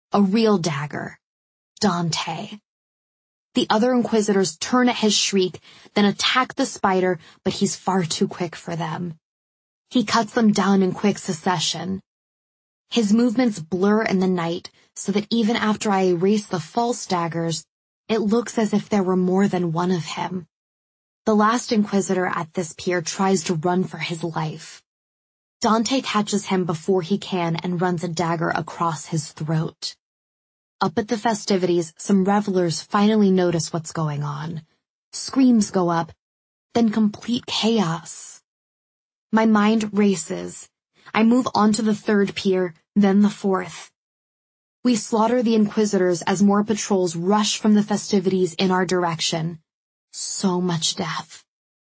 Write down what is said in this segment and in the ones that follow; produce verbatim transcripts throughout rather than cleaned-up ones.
A real dagger. Dante. The other Inquisitors turn at his shriek, then attack the spider, but he's far too quick for them. He cuts them down in quick succession. His movements blur in the night, so that even after I erase the false daggers, it looks as if there were more than one of him. The last Inquisitor at this pier tries to run for his life. Dante catches him before he can and runs a dagger across his throat. Up at the festivities, some revelers finally notice what's going on. Screams go up, then complete chaos. My mind races. I move on to the third pier, then the fourth. We slaughter the Inquisitors as more patrols rush from the festivities in our direction. So much death.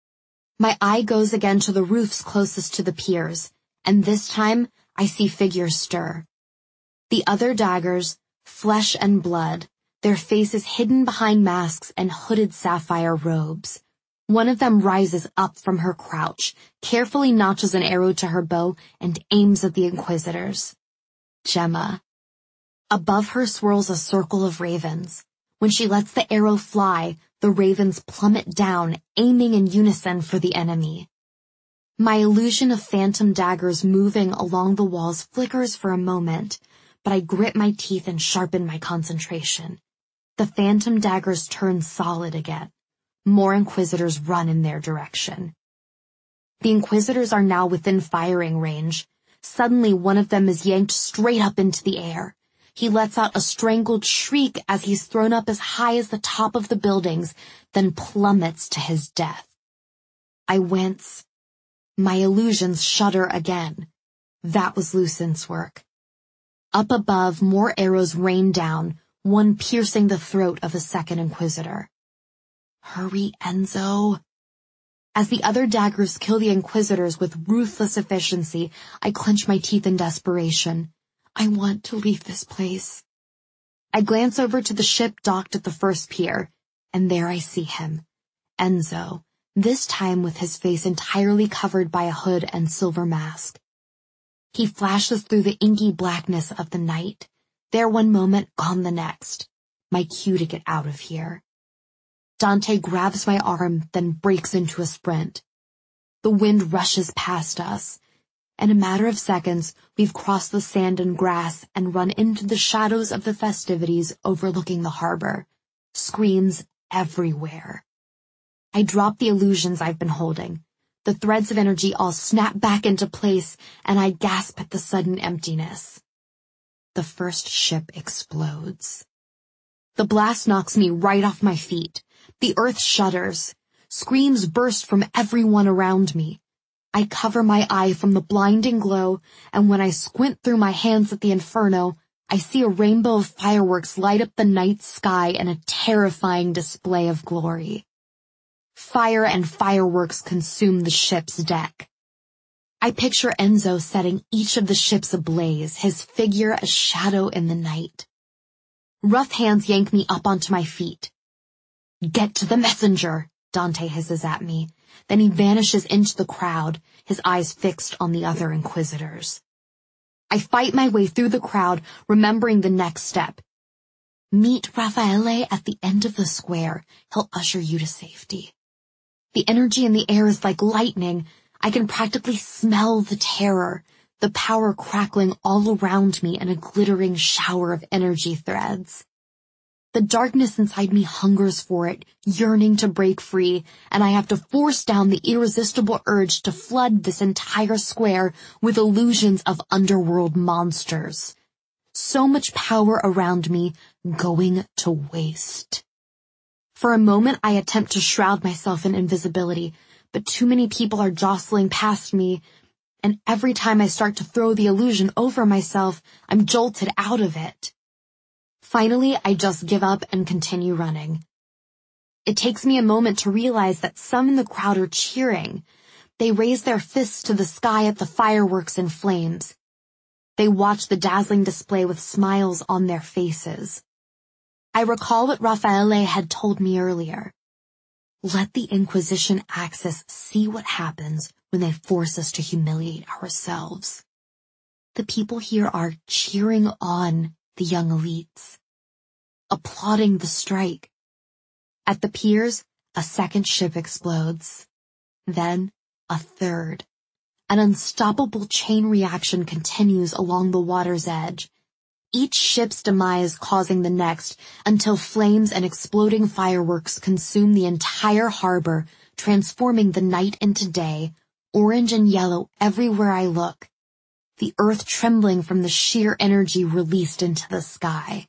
My eye goes again to the roofs closest to the piers, and this time I see figures stir. The other daggers, flesh and blood, their faces hidden behind masks and hooded sapphire robes. One of them rises up from her crouch, carefully notches an arrow to her bow, and aims at the Inquisitors. Gemma. Above her swirls a circle of ravens. When she lets the arrow fly, the ravens plummet down, aiming in unison for the enemy. My illusion of phantom daggers moving along the walls flickers for a moment, but I grit my teeth and sharpen my concentration. The phantom daggers turn solid again. More Inquisitors run in their direction. The Inquisitors are now within firing range. Suddenly one of them is yanked straight up into the air. He lets out a strangled shriek as he's thrown up as high as the top of the buildings, then plummets to his death. I wince. My illusions shudder again. That was Lucent's work. Up above, more arrows rain down, one piercing the throat of a second Inquisitor. Hurry, Enzo. As the other daggers kill the Inquisitors with ruthless efficiency, I clench my teeth in desperation. I want to leave this place. I glance over to the ship docked at the first pier, and there I see him. Enzo, this time with his face entirely covered by a hood and silver mask. He flashes through the inky blackness of the night. There one moment, gone the next. My cue to get out of here. Dante grabs my arm, then breaks into a sprint. The wind rushes past us. In a matter of seconds, we've crossed the sand and grass and run into the shadows of the festivities overlooking the harbor. Screams everywhere. I drop the illusions I've been holding. The threads of energy all snap back into place, and I gasp at the sudden emptiness. The first ship explodes. The blast knocks me right off my feet. The earth shudders. Screams burst from everyone around me. I cover my eye from the blinding glow, and when I squint through my hands at the inferno, I see a rainbow of fireworks light up the night sky in a terrifying display of glory. Fire and fireworks consume the ship's deck. I picture Enzo setting each of the ships ablaze, his figure a shadow in the night. Rough hands yank me up onto my feet. "Get to the messenger," Dante hisses at me. Then he vanishes into the crowd, his eyes fixed on the other Inquisitors. I fight my way through the crowd, remembering the next step. Meet Raffaele at the end of the square. He'll usher you to safety. The energy in the air is like lightning. I can practically smell the terror, the power crackling all around me in a glittering shower of energy threads. The darkness inside me hungers for it, yearning to break free, and I have to force down the irresistible urge to flood this entire square with illusions of underworld monsters. So much power around me, going to waste. For a moment I attempt to shroud myself in invisibility, but too many people are jostling past me, and every time I start to throw the illusion over myself, I'm jolted out of it. Finally, I just give up and continue running. It takes me a moment to realize that some in the crowd are cheering. They raise their fists to the sky at the fireworks and flames. They watch the dazzling display with smiles on their faces. I recall what Raffaele had told me earlier. Let the Inquisition Axis see what happens when they force us to humiliate ourselves. The people here are cheering on, the young elites, applauding the strike. At the piers, a second ship explodes. Then, a third. An unstoppable chain reaction continues along the water's edge, each ship's demise causing the next, until flames and exploding fireworks consume the entire harbor, transforming the night into day, orange and yellow everywhere I look, the earth trembling from the sheer energy released into the sky.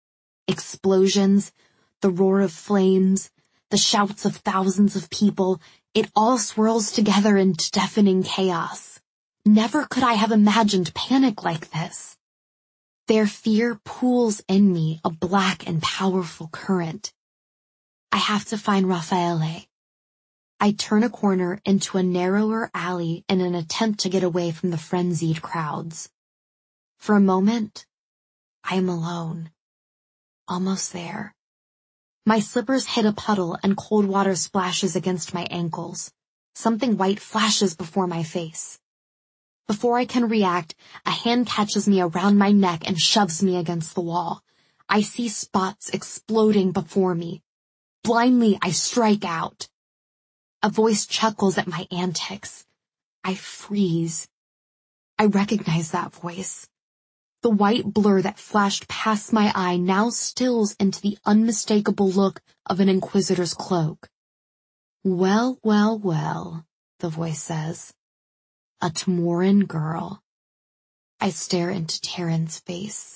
Explosions, the roar of flames, the shouts of thousands of people, it all swirls together into deafening chaos. Never could I have imagined panic like this. Their fear pools in me, a black and powerful current. I have to find Raffaele. I turn a corner into a narrower alley in an attempt to get away from the frenzied crowds. For a moment, I am alone. Almost there. My slippers hit a puddle and cold water splashes against my ankles. Something white flashes before my face. Before I can react, a hand catches me around my neck and shoves me against the wall. I see spots exploding before me. Blindly, I strike out. A voice chuckles at my antics. I freeze. I recognize that voice. The white blur that flashed past my eye now stills into the unmistakable look of an inquisitor's cloak. Well, well, well, the voice says. A Timoran girl. I stare into Taryn's face.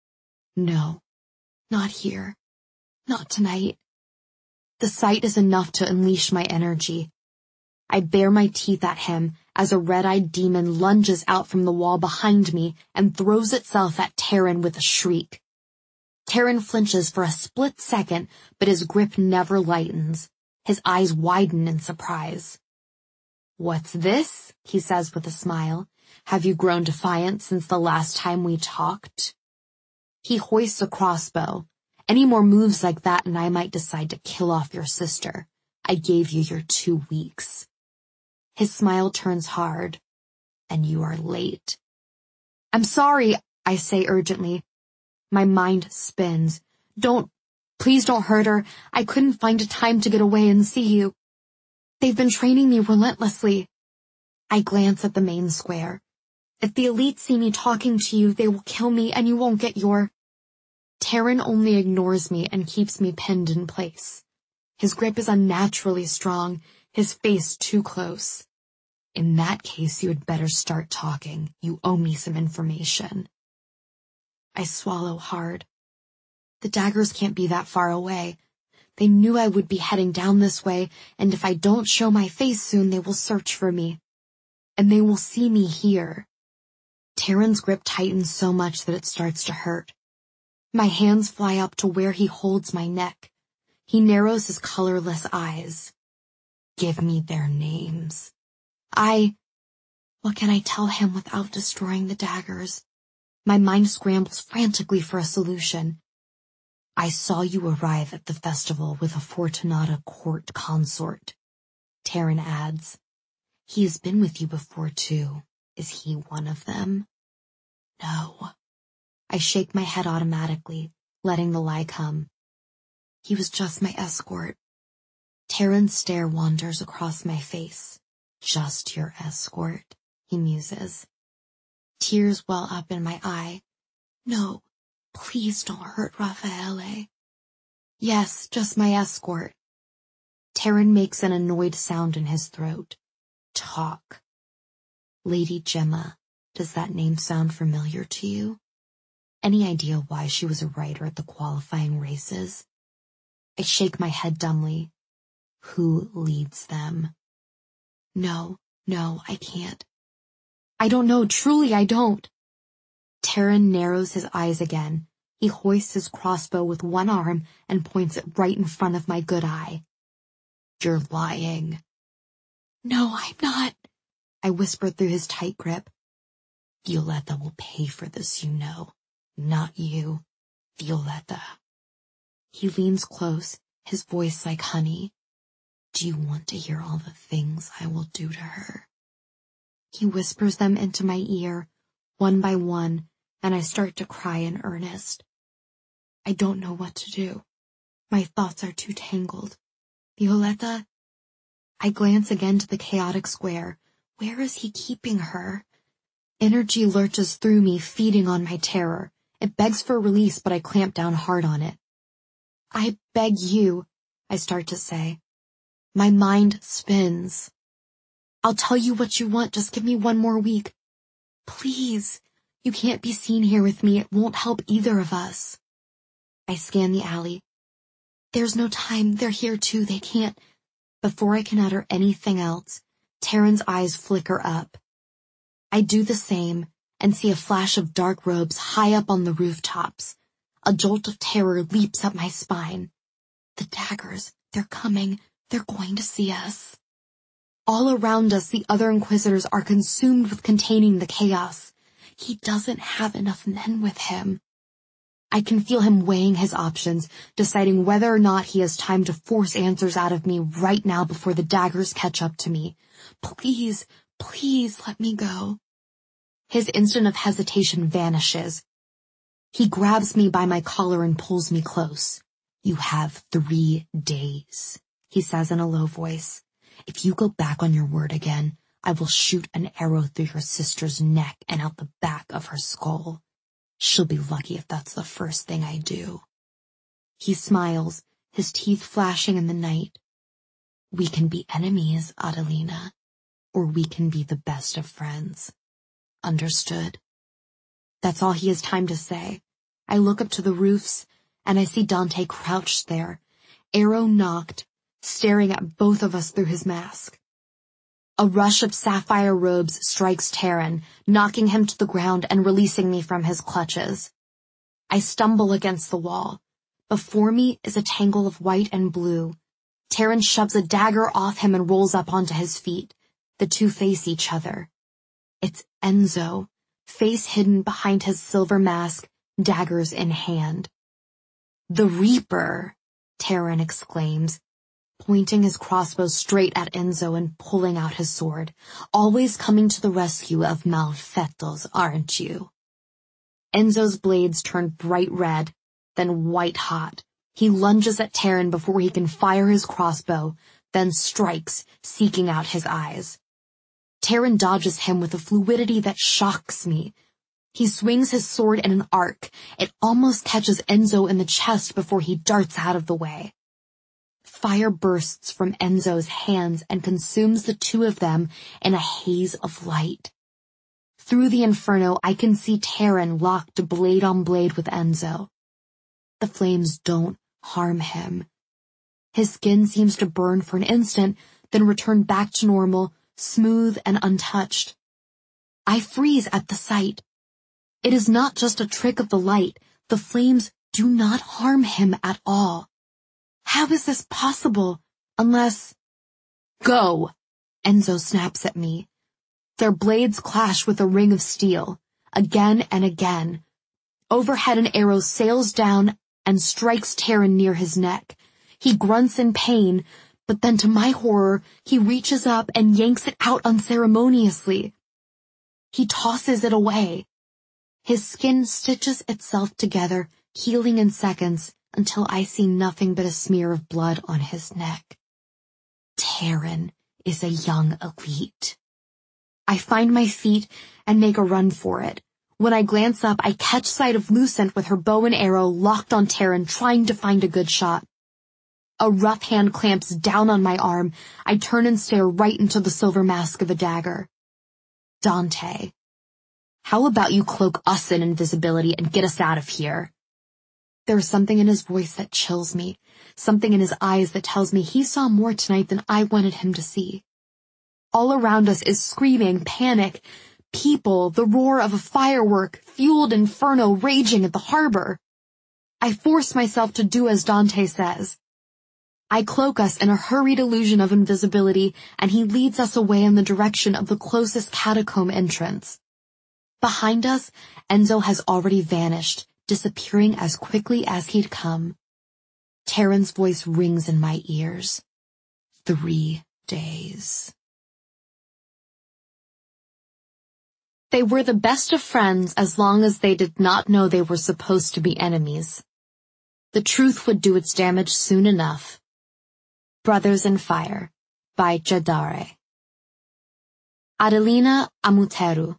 No, not here. Not tonight. The sight is enough to unleash my energy. I bare my teeth at him as a red-eyed demon lunges out from the wall behind me and throws itself at Taryn with a shriek. Taryn flinches for a split second, but his grip never lightens. His eyes widen in surprise. "What's this?" he says with a smile. "Have you grown defiant since the last time we talked?" He hoists a crossbow. "Any more moves like that and I might decide to kill off your sister. I gave you your two weeks. His smile turns hard. "And you are late." "I'm sorry," I say urgently. My mind spins. Don't, please don't hurt her. I couldn't find a time to get away and see you. They've been training me relentlessly." I glance at the main square. "If the elites see me talking to you, they will kill me and you won't get your—" Taryn only ignores me and keeps me pinned in place. His grip is unnaturally strong, his face too close. "In that case, you had better start talking. You owe me some information." I swallow hard. The daggers can't be that far away. They knew I would be heading down this way, and if I don't show my face soon, they will search for me. And they will see me here. Taryn's grip tightens so much that it starts to hurt. My hands fly up to where he holds my neck. He narrows his colorless eyes. "Give me their names." I... What can I tell him without destroying the daggers? My mind scrambles frantically for a solution. "I saw you arrive at the festival with a Fortunata court consort," Taryn adds. "He has been with you before, too. Is he one of them?" "No." I shake my head automatically, letting the lie come. "He was just my escort." Taryn's stare wanders across my face. "Just your escort," he muses. Tears well up in my eye. "No, please don't hurt Raffaele." "Yes, just my escort." Taryn makes an annoyed sound in his throat. "Talk." "Lady Gemma, does that name sound familiar to you? Any idea why she was a writer at the qualifying races?" I shake my head dumbly. "Who leads them?" No, no, I can't. I don't know, truly I don't." Taryn narrows his eyes again. He hoists his crossbow with one arm and points it right in front of my good eye. "You're lying." "No, I'm not," I whisper through his tight grip. "Violetta will pay for this, you know. Not you. Violetta." He leans close, his voice like honey. "Do you want to hear all the things I will do to her?" He whispers them into my ear, one by one, and I start to cry in earnest. I don't know what to do. My thoughts are too tangled. Violetta? I glance again to the chaotic square. Where is he keeping her? Energy lurches through me, feeding on my terror. It begs for release, but I clamp down hard on it. I beg you, I start to say. My mind spins. I'll tell you what you want, just give me one more week. Please, you can't be seen here with me, it won't help either of us. I scan the alley. There's no time, they're here too, they can't. Before I can utter anything else, Taryn's eyes flicker up. I do the same and see a flash of dark robes high up on the rooftops. A jolt of terror leaps up my spine. The daggers, they're coming, they're going to see us. All around us, the other Inquisitors are consumed with containing the chaos. He doesn't have enough men with him. I can feel him weighing his options, deciding whether or not he has time to force answers out of me right now before the daggers catch up to me. Please, please let me go. His instant of hesitation vanishes. He grabs me by my collar and pulls me close. You have three days, he says in a low voice. If you go back on your word again, I will shoot an arrow through your sister's neck and out the back of her skull. She'll be lucky if that's the first thing I do. He smiles, his teeth flashing in the night. We can be enemies, Adelina, or we can be the best of friends. Understood? That's all he has time to say. I look up to the roofs, and I see Dante crouched there, arrow knocked, staring at both of us through his mask. A rush of sapphire robes strikes Taryn, knocking him to the ground and releasing me from his clutches. I stumble against the wall. Before me is a tangle of white and blue. Taryn shoves a dagger off him and rolls up onto his feet. The two face each other. It's Enzo, face hidden behind his silver mask, daggers in hand. The Reaper, Taryn exclaims, pointing his crossbow straight at Enzo and pulling out his sword. Always coming to the rescue of malfetos, aren't you? Enzo's blades turn bright red, then white hot. He lunges at Taryn before he can fire his crossbow, then strikes, seeking out his eyes. Taryn dodges him with a fluidity that shocks me. He swings his sword in an arc. It almost catches Enzo in the chest before he darts out of the way. Fire bursts from Enzo's hands and consumes the two of them in a haze of light. Through the inferno, I can see Taryn locked blade on blade with Enzo. The flames don't harm him. His skin seems to burn for an instant, then return back to normal, smooth and untouched. I freeze at the sight. It is not just a trick of the light. The flames do not harm him at all. How is this possible, unless— Go! Enzo snaps at me. Their blades clash with a ring of steel, again and again. Overhead an arrow sails down and strikes Taryn near his neck. He grunts in pain, but then to my horror, he reaches up and yanks it out unceremoniously. He tosses it away. His skin stitches itself together, healing in seconds, until I see nothing but a smear of blood on his neck. Taryn is a young elite. I find my feet and make a run for it. When I glance up, I catch sight of Lucent with her bow and arrow locked on Taryn, trying to find a good shot. A rough hand clamps down on my arm. I turn and stare right into the silver mask of a dagger. Dante, how about you cloak us in invisibility and get us out of here? There is something in his voice that chills me, something in his eyes that tells me he saw more tonight than I wanted him to see. All around us is screaming, panic, people, the roar of a firework, fueled inferno raging at the harbor. I force myself to do as Dante says. I cloak us in a hurried illusion of invisibility, and he leads us away in the direction of the closest catacomb entrance. Behind us, Enzo has already vanished, disappearing as quickly as he'd come. Taryn's voice rings in my ears. Three days. They were the best of friends as long as they did not know they were supposed to be enemies. The truth would do its damage soon enough. Brothers in Fire by Jadare. Adelina Amuteru.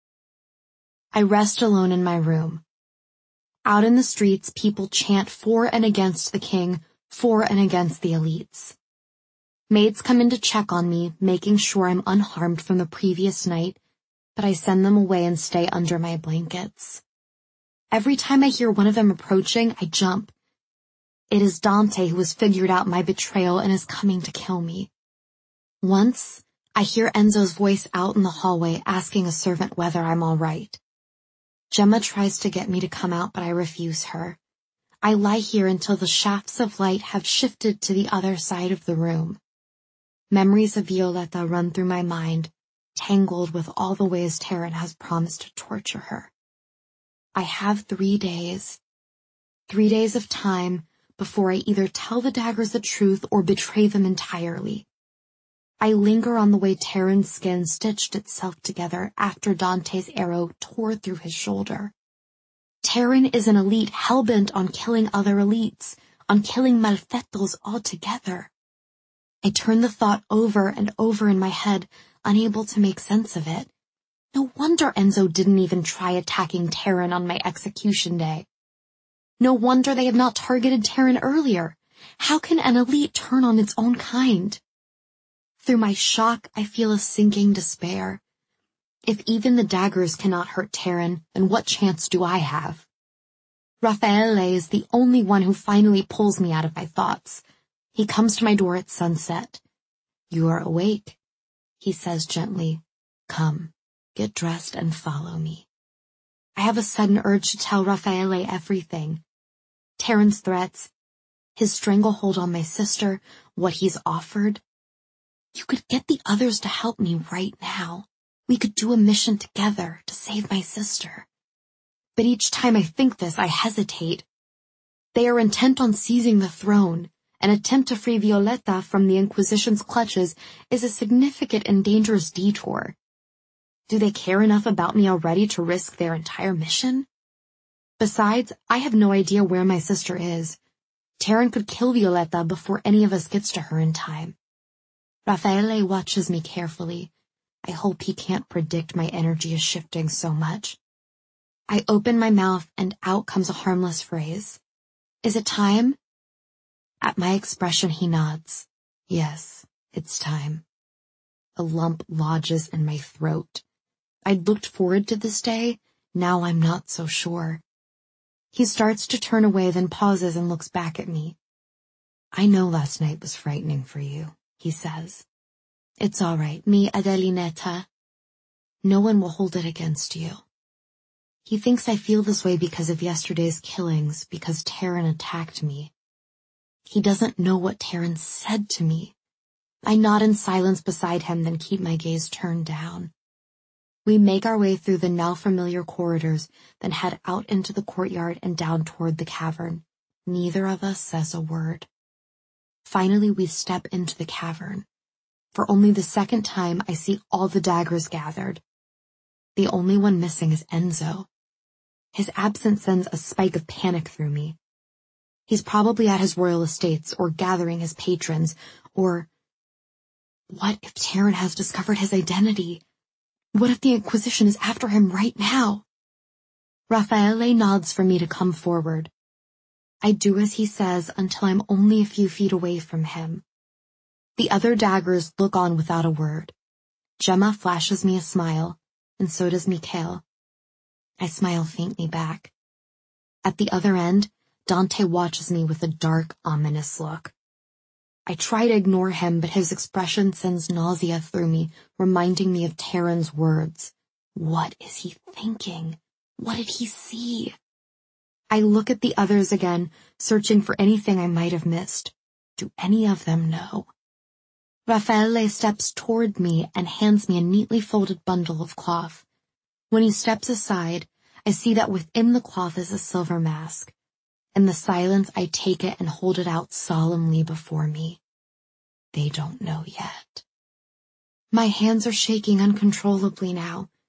I rest alone in my room. Out in the streets, people chant for and against the king, for and against the elites. Maids come in to check on me, making sure I'm unharmed from the previous night, but I send them away and stay under my blankets. Every time I hear one of them approaching, I jump. It is Dante who has figured out my betrayal and is coming to kill me. Once, I hear Enzo's voice out in the hallway asking a servant whether I'm all right. Gemma tries to get me to come out, but I refuse her. I lie here until the shafts of light have shifted to the other side of the room. Memories of Violetta run through my mind, tangled with all the ways Taryn has promised to torture her. I have three days. Three days of time before I either tell the daggers the truth or betray them entirely. I linger on the way Taryn's skin stitched itself together after Dante's arrow tore through his shoulder. Taryn is an elite hell-bent on killing other elites, on killing malfetos altogether. I turn the thought over and over in my head, unable to make sense of it. No wonder Enzo didn't even try attacking Taryn on my execution day. No wonder they had not targeted Taryn earlier. How can an elite turn on its own kind? Through my shock, I feel a sinking despair. If even the daggers cannot hurt Taryn, then what chance do I have? Raffaele is the only one who finally pulls me out of my thoughts. He comes to my door at sunset. "You are awake," he says gently. "Come, get dressed and follow me." I have a sudden urge to tell Raffaele everything. Taryn's threats, his stranglehold on my sister, what he's offered. You could get the others to help me right now. We could do a mission together to save my sister. But each time I think this, I hesitate. They are intent on seizing the throne. An attempt to free Violetta from the Inquisition's clutches is a significant and dangerous detour. Do they care enough about me already to risk their entire mission? Besides, I have no idea where my sister is. Taryn could kill Violetta before any of us gets to her in time. Raffaele watches me carefully. I hope he can't predict my energy is shifting so much. I open my mouth and out comes a harmless phrase. "Is it time?" At my expression he nods. Yes, it's time. A lump lodges in my throat. I'd looked forward to this day, now I'm not so sure. He starts to turn away, then pauses and looks back at me. "I know last night was frightening for you," he says. "It's all right, mi Adelinetta. No one will hold it against you." He thinks I feel this way because of yesterday's killings, because Taryn attacked me. He doesn't know what Taryn said to me. I nod in silence beside him, then keep my gaze turned down. We make our way through the now familiar corridors, then head out into the courtyard and down toward the cavern. Neither of us says a word. Finally, we step into the cavern. For only the second time, I see all the daggers gathered. The only one missing is Enzo. His absence sends a spike of panic through me. He's probably at his royal estates, or gathering his patrons, or... What if Taryn has discovered his identity? What if the Inquisition is after him right now? Raffaele nods for me to come forward. I do as he says until I'm only a few feet away from him. The other daggers look on without a word. Gemma flashes me a smile, and so does Mikhail. I smile faintly back. At the other end, Dante watches me with a dark, ominous look. I try to ignore him, but his expression sends nausea through me, reminding me of Taryn's words. What is he thinking? What did he see? I look at the others again, searching for anything I might have missed. Do any of them know? Raffaele steps toward me and hands me a neatly folded bundle of cloth. When he steps aside, I see that within the cloth is a silver mask. In the silence, I take it and hold it out solemnly before me. They don't know yet. My hands are shaking uncontrollably now.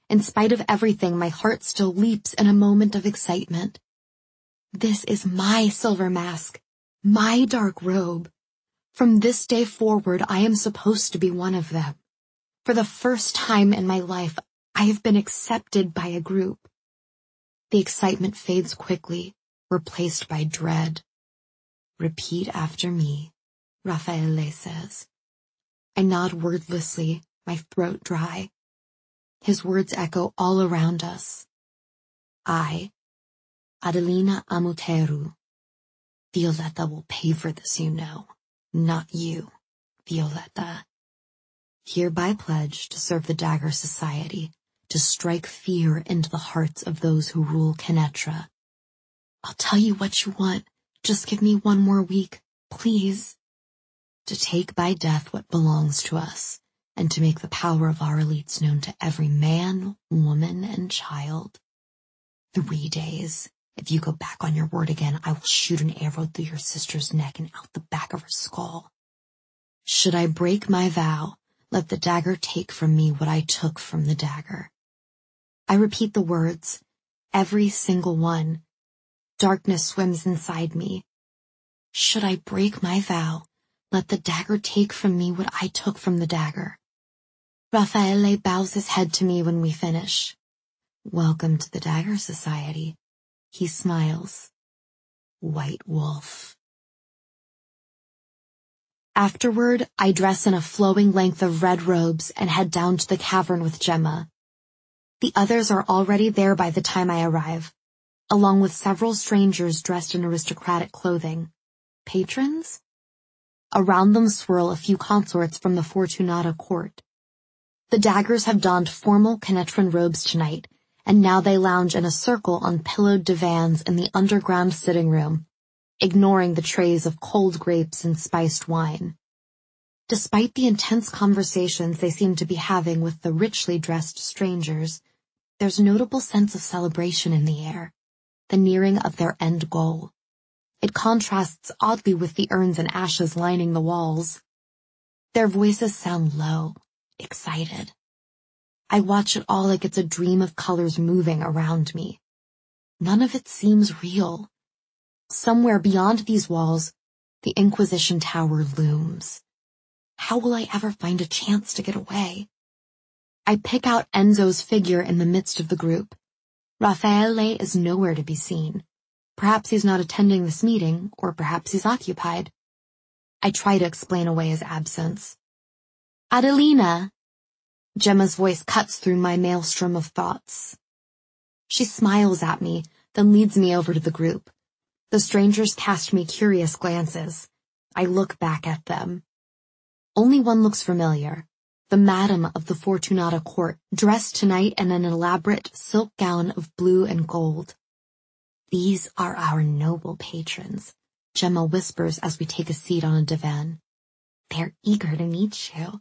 In spite of everything, my heart still leaps in a moment of excitement. This is my silver mask, my dark robe. From this day forward, I am supposed to be one of them. For the first time in my life, I have been accepted by a group. The excitement fades quickly, replaced by dread. Repeat after me, Raffaele says. I nod wordlessly, my throat dry. His words echo all around us. I, Adelina Amuteru. Violetta will pay for this, you know. Not you, Violetta. Hereby pledge to serve the Dagger Society, to strike fear into the hearts of those who rule Kennetra. I'll tell you what you want. Just give me one more week, please. To take by death what belongs to us, and to make the power of our elites known to every man, woman, and child. Three days. If you go back on your word again, I will shoot an arrow through your sister's neck and out the back of her skull. Should I break my vow, let the dagger take from me what I took from the dagger. I repeat the words, every single one. Darkness swims inside me. Should I break my vow, let the dagger take from me what I took from the dagger. Raffaele bows his head to me when we finish. Welcome to the Dagger Society. He smiles. White Wolf. Afterward, I dress in a flowing length of red robes and head down to the cavern with Gemma. The others are already there by the time I arrive, along with several strangers dressed in aristocratic clothing. Patrons? Around them swirl a few consorts from the Fortunata court. The Daggers have donned formal Kenetran robes tonight, and now they lounge in a circle on pillowed divans in the underground sitting room, ignoring the trays of cold grapes and spiced wine. Despite the intense conversations they seem to be having with the richly dressed strangers, there's a notable sense of celebration in the air, the nearing of their end goal. It contrasts oddly with the urns and ashes lining the walls. Their voices sound low, excited. I watch it all like it's a dream of colors moving around me. None of it seems real. Somewhere beyond these walls, the Inquisition Tower looms. How will I ever find a chance to get away? I pick out Enzo's figure in the midst of the group. Raffaele is nowhere to be seen. Perhaps he's not attending this meeting, or perhaps he's occupied. I try to explain away his absence. Adelina! Gemma's voice cuts through my maelstrom of thoughts. She smiles at me, then leads me over to the group. The strangers cast me curious glances. I look back at them. Only one looks familiar. The madam of the Fortunata court, dressed tonight in an elaborate silk gown of blue and gold. These are our noble patrons, Gemma whispers as we take a seat on a divan. They're eager to meet you.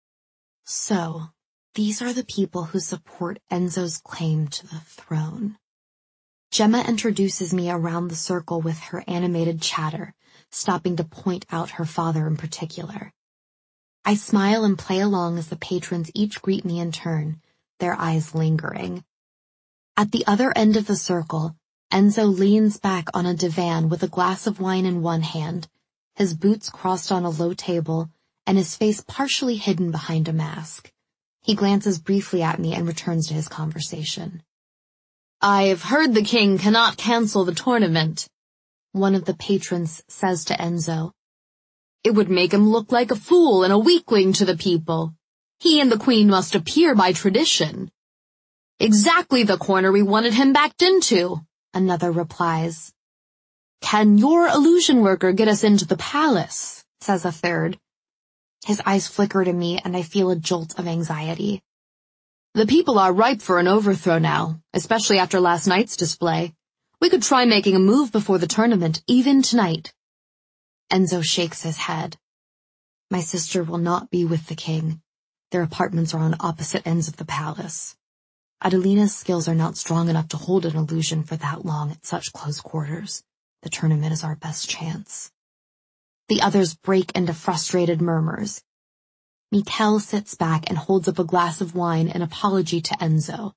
So, these are the people who support Enzo's claim to the throne. Gemma introduces me around the circle with her animated chatter, stopping to point out her father in particular. I smile and play along as the patrons each greet me in turn, their eyes lingering. At the other end of the circle, Enzo leans back on a divan with a glass of wine in one hand, his boots crossed on a low table, and his face partially hidden behind a mask. He glances briefly at me and returns to his conversation. I've heard the king cannot cancel the tournament, one of the patrons says to Enzo. It would make him look like a fool and a weakling to the people. He and the queen must appear by tradition. Exactly the corner we wanted him backed into, another replies. Can your illusion worker get us into the palace? Says a third. His eyes flicker to me and I feel a jolt of anxiety. The people are ripe for an overthrow now, especially after last night's display. We could try making a move before the tournament, even tonight. Enzo shakes his head. My sister will not be with the king. Their apartments are on opposite ends of the palace. Adelina's skills are not strong enough to hold an illusion for that long at such close quarters. The tournament is our best chance. The others break into frustrated murmurs. Mikkel sits back and holds up a glass of wine in apology to Enzo.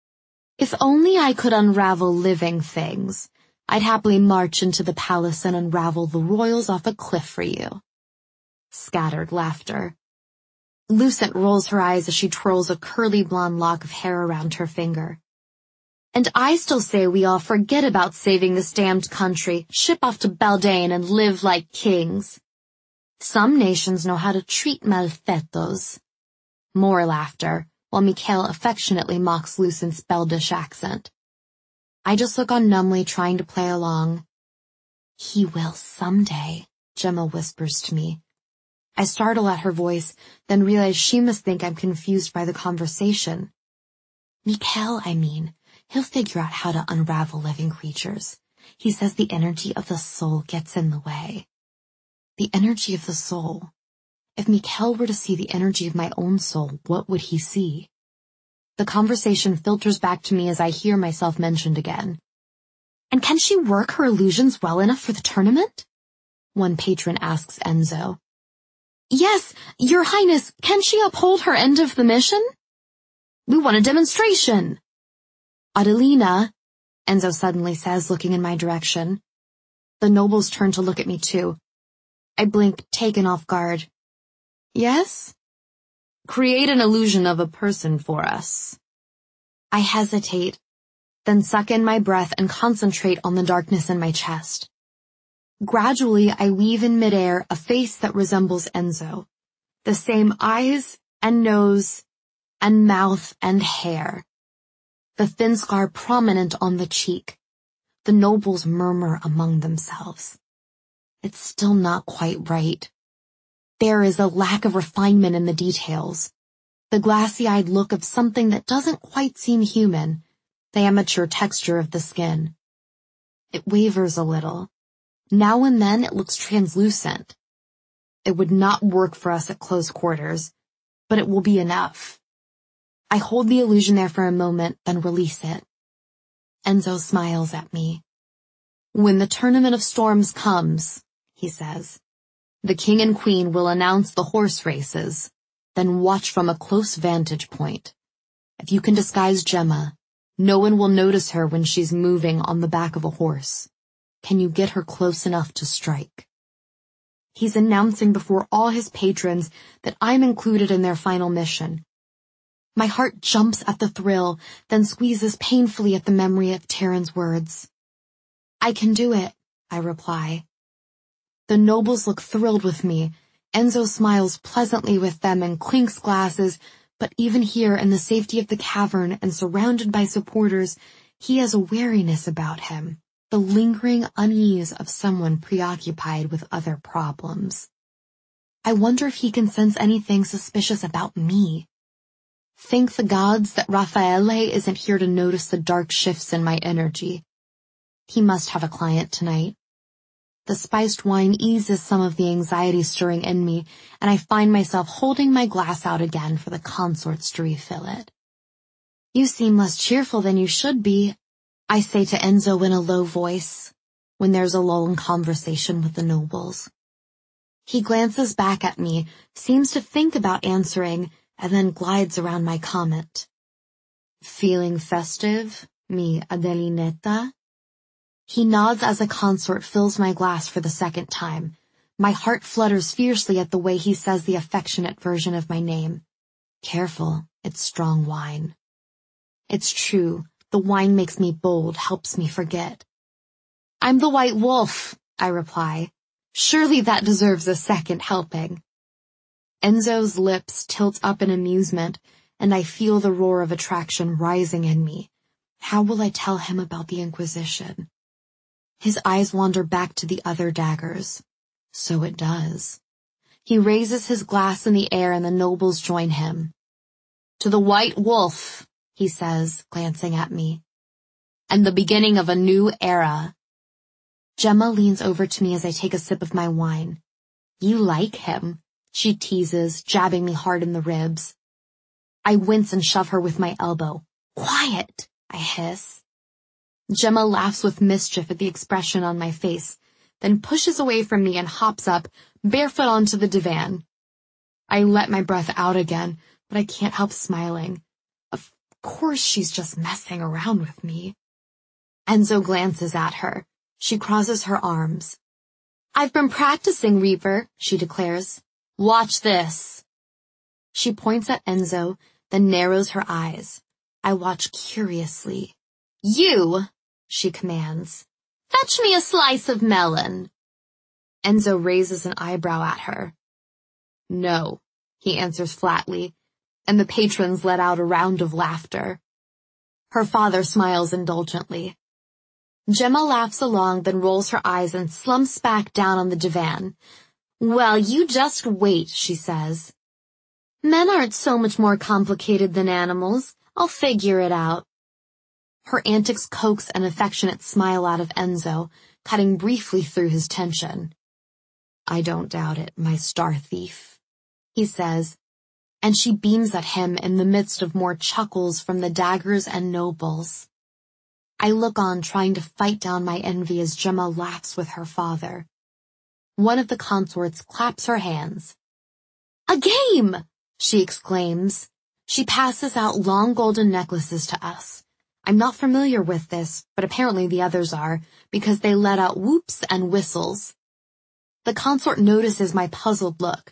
If only I could unravel living things, I'd happily march into the palace and unravel the royals off a cliff for you. Scattered laughter. Lucent rolls her eyes as she twirls a curly blonde lock of hair around her finger. And I still say we all forget about saving this damned country, ship off to Beldain and live like kings. Some nations know how to treat malfetos. More laughter, while Mikkel affectionately mocks Lucent's Belgish accent. I just look on numbly, trying to play along. He will someday, Gemma whispers to me. I startle at her voice, then realize she must think I'm confused by the conversation. Mikkel, I mean, he'll figure out how to unravel living creatures. He says the energy of the soul gets in the way. The energy of the soul. If Mikkel were to see the energy of my own soul, what would he see? The conversation filters back to me as I hear myself mentioned again. And can she work her illusions well enough for the tournament? One patron asks Enzo. Yes, Your Highness, can she uphold her end of the mission? We want a demonstration. Adelina, Enzo suddenly says, looking in my direction. The nobles turn to look at me too. I blink, taken off guard. Yes? Create an illusion of a person for us. I hesitate, then suck in my breath and concentrate on the darkness in my chest. Gradually, I weave in midair a face that resembles Enzo. The same eyes and nose and mouth and hair. The thin scar prominent on the cheek. The nobles murmur among themselves. It's still not quite right. There is a lack of refinement in the details. The glassy-eyed look of something that doesn't quite seem human. The amateur texture of the skin. It wavers a little. Now and then it looks translucent. It would not work for us at close quarters, but it will be enough. I hold the illusion there for a moment, then release it. Enzo smiles at me. When the Tournament of Storms comes, he says, the king and queen will announce the horse races, then watch from a close vantage point. If you can disguise Gemma, no one will notice her when she's moving on the back of a horse. Can you get her close enough to strike? He's announcing before all his patrons that I'm included in their final mission. My heart jumps at the thrill, then squeezes painfully at the memory of Terran's words. I can do it, I reply. The nobles look thrilled with me. Enzo smiles pleasantly with them and clinks glasses, but even here in the safety of the cavern and surrounded by supporters, he has a wariness about him, the lingering unease of someone preoccupied with other problems. I wonder if he can sense anything suspicious about me. Thank the gods that Raffaele isn't here to notice the dark shifts in my energy. He must have a client tonight. The spiced wine eases some of the anxiety stirring in me, and I find myself holding my glass out again for the consorts to refill it. You seem less cheerful than you should be, I say to Enzo in a low voice, when there's a lull in conversation with the nobles. He glances back at me, seems to think about answering, and then glides around my comment. Feeling festive, mi Adelinetta? He nods as a consort fills my glass for the second time. My heart flutters fiercely at the way he says the affectionate version of my name. Careful, it's strong wine. It's true, the wine makes me bold, helps me forget. I'm the White Wolf, I reply. Surely that deserves a second helping. Enzo's lips tilt up in amusement, and I feel the roar of attraction rising in me. How will I tell him about the Inquisition? His eyes wander back to the other daggers. So it does. He raises his glass in the air and the nobles join him. To the White Wolf, he says, glancing at me. And the beginning of a new era. Gemma leans over to me as I take a sip of my wine. You like him, she teases, jabbing me hard in the ribs. I wince and shove her with my elbow. Quiet, I hiss. Gemma laughs with mischief at the expression on my face, then pushes away from me and hops up, barefoot onto the divan. I let my breath out again, but I can't help smiling. Of course she's just messing around with me. Enzo glances at her. She crosses her arms. I've been practicing, Reaper, she declares. Watch this. She points at Enzo, then narrows her eyes. I watch curiously. You, she commands. Fetch me a slice of melon. Enzo raises an eyebrow at her. No, he answers flatly, and the patrons let out a round of laughter. Her father smiles indulgently. Gemma laughs along, then rolls her eyes and slumps back down on the divan. Well, you just wait, she says. Men aren't so much more complicated than animals. I'll figure it out. Her antics coax an affectionate smile out of Enzo, cutting briefly through his tension. I don't doubt it, my star thief, he says, and she beams at him in the midst of more chuckles from the daggers and nobles. I look on, trying to fight down my envy as Gemma laughs with her father. One of the consorts claps her hands. A game! She exclaims. She passes out long golden necklaces to us. I'm not familiar with this, but apparently the others are, because they let out whoops and whistles. The consort notices my puzzled look.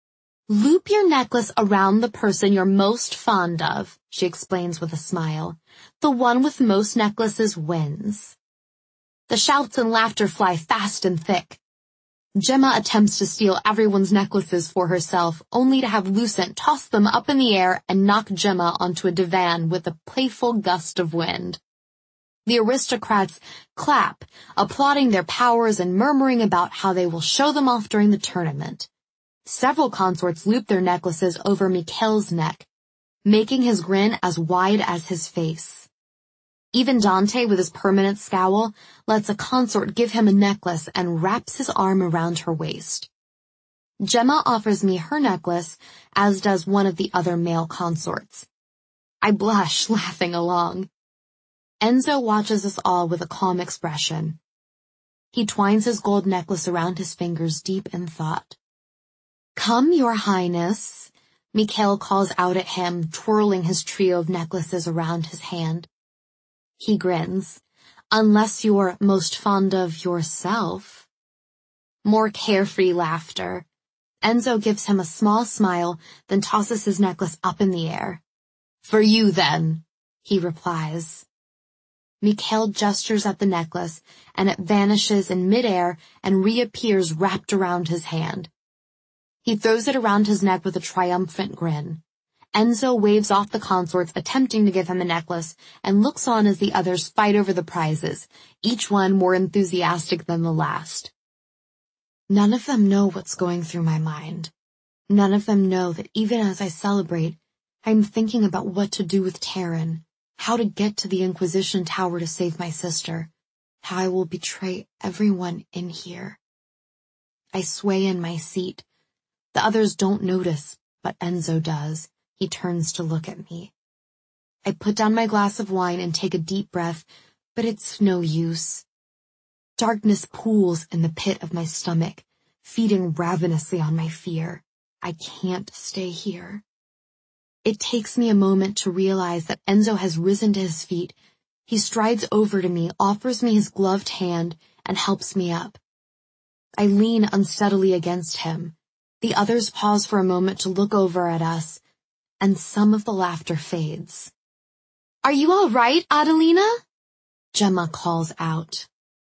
Loop your necklace around the person you're most fond of, she explains with a smile. The one with most necklaces wins. The shouts and laughter fly fast and thick. Gemma attempts to steal everyone's necklaces for herself, only to have Lucent toss them up in the air and knock Gemma onto a divan with a playful gust of wind. The aristocrats clap, applauding their powers and murmuring about how they will show them off during the tournament. Several consorts loop their necklaces over Mikhail's neck, making his grin as wide as his face. Even Dante, with his permanent scowl, lets a consort give him a necklace and wraps his arm around her waist. Gemma offers me her necklace, as does one of the other male consorts. I blush, laughing along. Enzo watches us all with a calm expression. He twines his gold necklace around his fingers, deep in thought. Come, your highness, Mikhail calls out at him, twirling his trio of necklaces around his hand. He grins. Unless you're most fond of yourself. More carefree laughter. Enzo gives him a small smile, then tosses his necklace up in the air. For you, then, he replies. Mikhail gestures at the necklace, and it vanishes in midair and reappears wrapped around his hand. He throws it around his neck with a triumphant grin. Enzo waves off the consorts attempting to give him a necklace and looks on as the others fight over the prizes, each one more enthusiastic than the last. None of them know what's going through my mind. None of them know that even as I celebrate, I'm thinking about what to do with Taryn, how to get to the Inquisition Tower to save my sister, how I will betray everyone in here. I sway in my seat. The others don't notice, but Enzo does. He turns to look at me. I put down my glass of wine and take a deep breath, but it's no use. Darkness pools in the pit of my stomach, feeding ravenously on my fear. I can't stay here. It takes me a moment to realize that Enzo has risen to his feet. He strides over to me, offers me his gloved hand, and helps me up. I lean unsteadily against him. The others pause for a moment to look over at us, and some of the laughter fades. Are you all right, Adelina? Gemma calls out.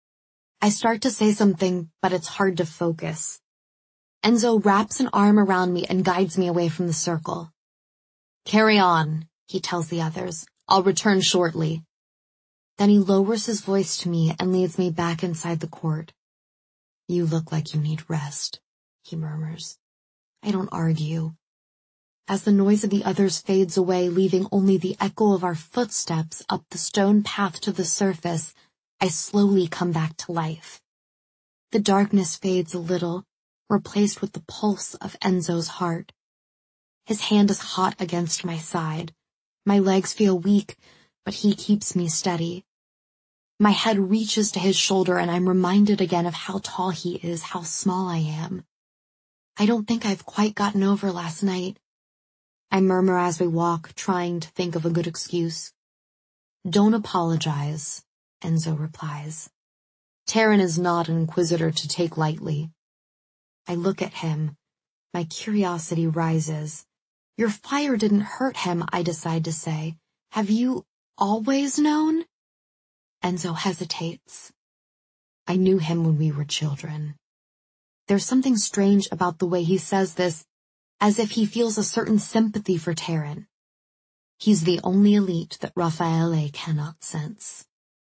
I start to say something, but it's hard to focus. Enzo wraps an arm around me and guides me away from the circle. Carry on, he tells the others. I'll return shortly. Then he lowers his voice to me and leads me back inside the court. You look like you need rest, he murmurs. I don't argue. As the noise of the others fades away, leaving only the echo of our footsteps up the stone path to the surface, I slowly come back to life. The darkness fades a little, replaced with the pulse of Enzo's heart. His hand is hot against my side. My legs feel weak, but he keeps me steady. My head reaches to his shoulder, and I'm reminded again of how tall he is, how small I am. I don't think I've quite gotten over last night. I murmur as we walk, trying to think of a good excuse. Don't apologize, Enzo replies. Taran is not an inquisitor to take lightly. I look at him. My curiosity rises. Your fire didn't hurt him, I decide to say. Have you always known? Enzo hesitates. I knew him when we were children. There's something strange about the way he says this, as if he feels a certain sympathy for Taran. He's the only elite that Raffaele cannot sense.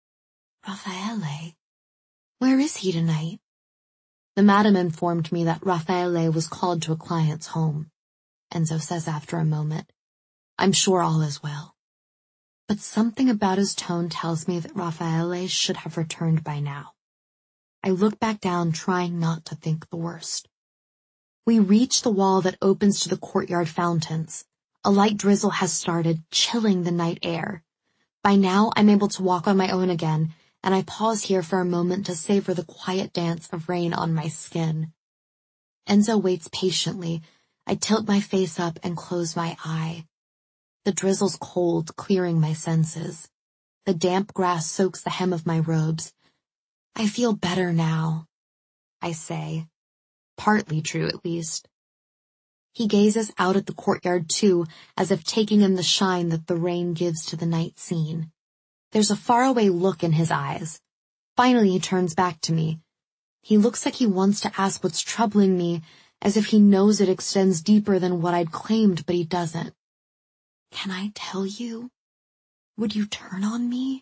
Raffaele? Where is he tonight? The madam informed me that Raffaele was called to a client's home. Enzo says after a moment. I'm sure all is well. But something about his tone tells me that Raffaele should have returned by now. I look back down, trying not to think the worst. We reach the wall that opens to the courtyard fountains. A light drizzle has started, chilling the night air. By now, I'm able to walk on my own again, and I pause here for a moment to savor the quiet dance of rain on my skin. Enzo waits patiently. I tilt my face up and close my eye. The drizzle's cold, clearing my senses. The damp grass soaks the hem of my robes. I feel better now, I say. Partly true, at least. He gazes out at the courtyard, too, as if taking in the shine that the rain gives to the night scene. There's a faraway look in his eyes. Finally, he turns back to me. He looks like he wants to ask what's troubling me, as if he knows it extends deeper than what I'd claimed, but he doesn't. Can I tell you? Would you turn on me?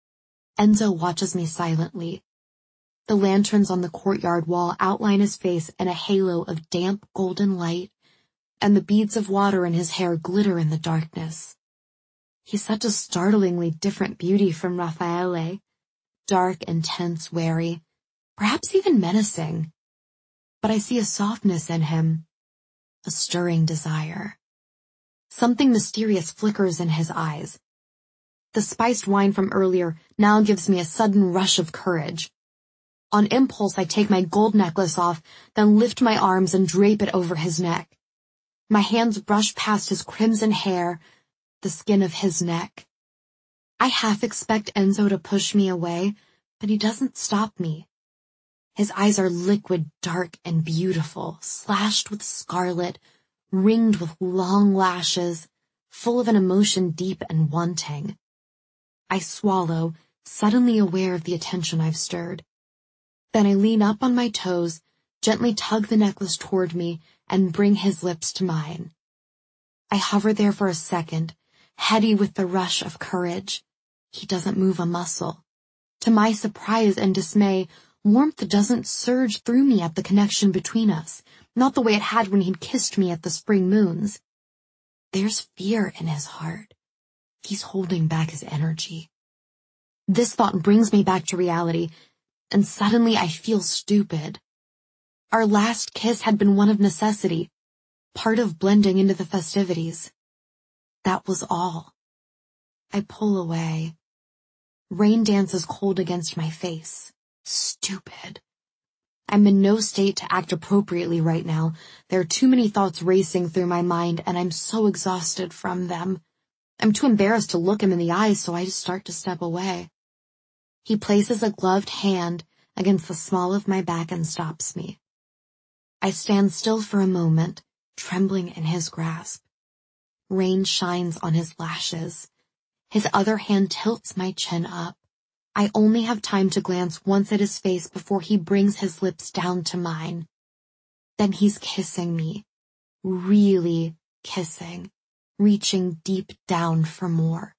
Enzo watches me silently. The lanterns on the courtyard wall outline his face in a halo of damp golden light, and the beads of water in his hair glitter in the darkness. He's such a startlingly different beauty from Raffaele. Dark, intense, wary, perhaps even menacing. But I see a softness in him, a stirring desire. Something mysterious flickers in his eyes. The spiced wine from earlier now gives me a sudden rush of courage. On impulse, I take my gold necklace off, then lift my arms and drape it over his neck. My hands brush past his crimson hair, the skin of his neck. I half expect Enzo to push me away, but he doesn't stop me. His eyes are liquid, dark, and beautiful, slashed with scarlet, ringed with long lashes, full of an emotion deep and wanting. I swallow, suddenly aware of the attention I've stirred. Then I lean up on my toes, gently tug the necklace toward me, and bring his lips to mine. I hover there for a second, heady with the rush of courage. He doesn't move a muscle. To my surprise and dismay, warmth doesn't surge through me at the connection between us, not the way it had when he'd kissed me at the spring moons. There's fear in his heart. He's holding back his energy. This thought brings me back to reality, and suddenly I feel stupid. Our last kiss had been one of necessity, part of blending into the festivities. That was all. I pull away. Rain dances cold against my face. Stupid. I'm in no state to act appropriately right now. There are too many thoughts racing through my mind, and I'm so exhausted from them. I'm too embarrassed to look him in the eyes, so I just start to step away. He places a gloved hand against the small of my back and stops me. I stand still for a moment, trembling in his grasp. Rain shines on his lashes. His other hand tilts my chin up. I only have time to glance once at his face before he brings his lips down to mine. Then he's kissing me, really kissing, reaching deep down for more.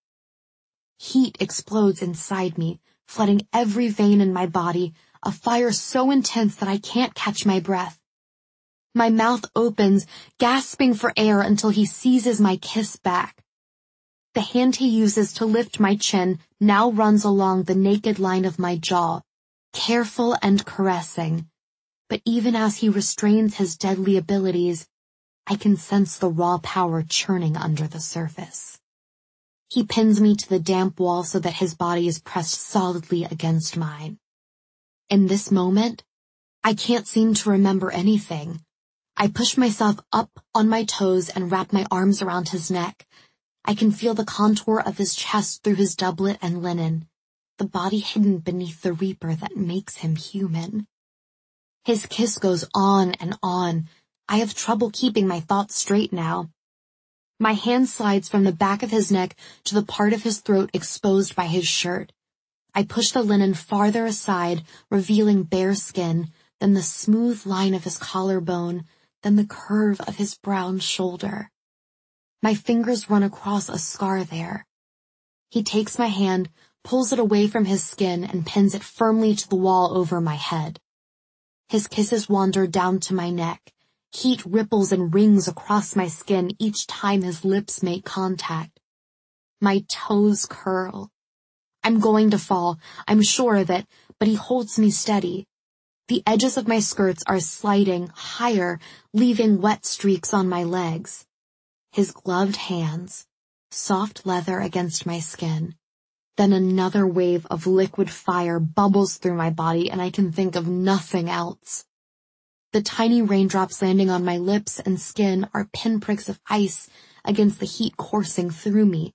Heat explodes inside me, flooding every vein in my body, a fire so intense that I can't catch my breath. My mouth opens, gasping for air until he seizes my kiss back. The hand he uses to lift my chin now runs along the naked line of my jaw, careful and caressing. But even as he restrains his deadly abilities, I can sense the raw power churning under the surface. He pins me to the damp wall so that his body is pressed solidly against mine. In this moment, I can't seem to remember anything. I push myself up on my toes and wrap my arms around his neck. I can feel the contour of his chest through his doublet and linen, the body hidden beneath the reaper that makes him human. His kiss goes on and on. I have trouble keeping my thoughts straight now. My hand slides from the back of his neck to the part of his throat exposed by his shirt. I push the linen farther aside, revealing bare skin, then the smooth line of his collarbone, then the curve of his brown shoulder. My fingers run across a scar there. He takes my hand, pulls it away from his skin, and pins it firmly to the wall over my head. His kisses wander down to my neck. Heat ripples and rings across my skin each time his lips make contact. My toes curl. I'm going to fall, I'm sure of it, but he holds me steady. The edges of my skirts are sliding higher, leaving wet streaks on my legs. His gloved hands, soft leather against my skin. Then another wave of liquid fire bubbles through my body, and I can think of nothing else. The tiny raindrops landing on my lips and skin are pinpricks of ice against the heat coursing through me.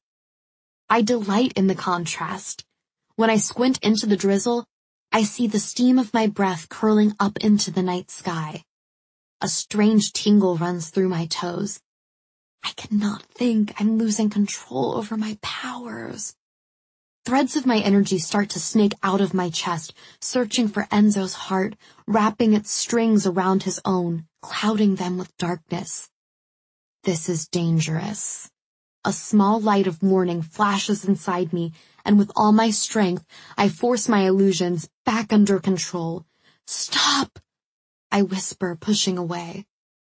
I delight in the contrast. When I squint into the drizzle, I see the steam of my breath curling up into the night sky. A strange tingle runs through my toes. I cannot think I'm losing control over my powers. Threads of my energy start to snake out of my chest, searching for Enzo's heart, wrapping its strings around his own, clouding them with darkness. This is dangerous. A small light of warning flashes inside me, and with all my strength, I force my illusions back under control. "Stop!" I whisper, pushing away.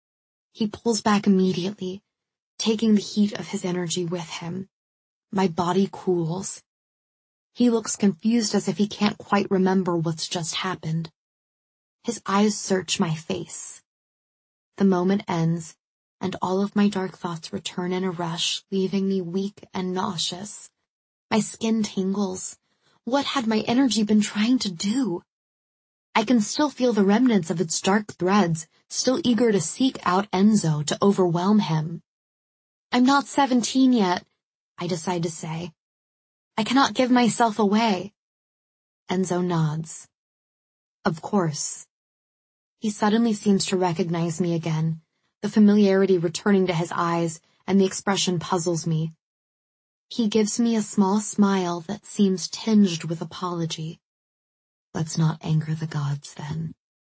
He pulls back immediately, taking the heat of his energy with him. My body cools. He looks confused, as if he can't quite remember what's just happened. His eyes search my face. The moment ends, and all of my dark thoughts return in a rush, leaving me weak and nauseous. My skin tingles. What had my energy been trying to do? I can still feel the remnants of its dark threads, still eager to seek out Enzo, to overwhelm him. I'm not seventeen yet, I decide to say. I cannot give myself away. Enzo nods. Of course. He suddenly seems to recognize me again, the familiarity returning to his eyes, and the expression puzzles me. He gives me a small smile that seems tinged with apology. Let's not anger the gods, then.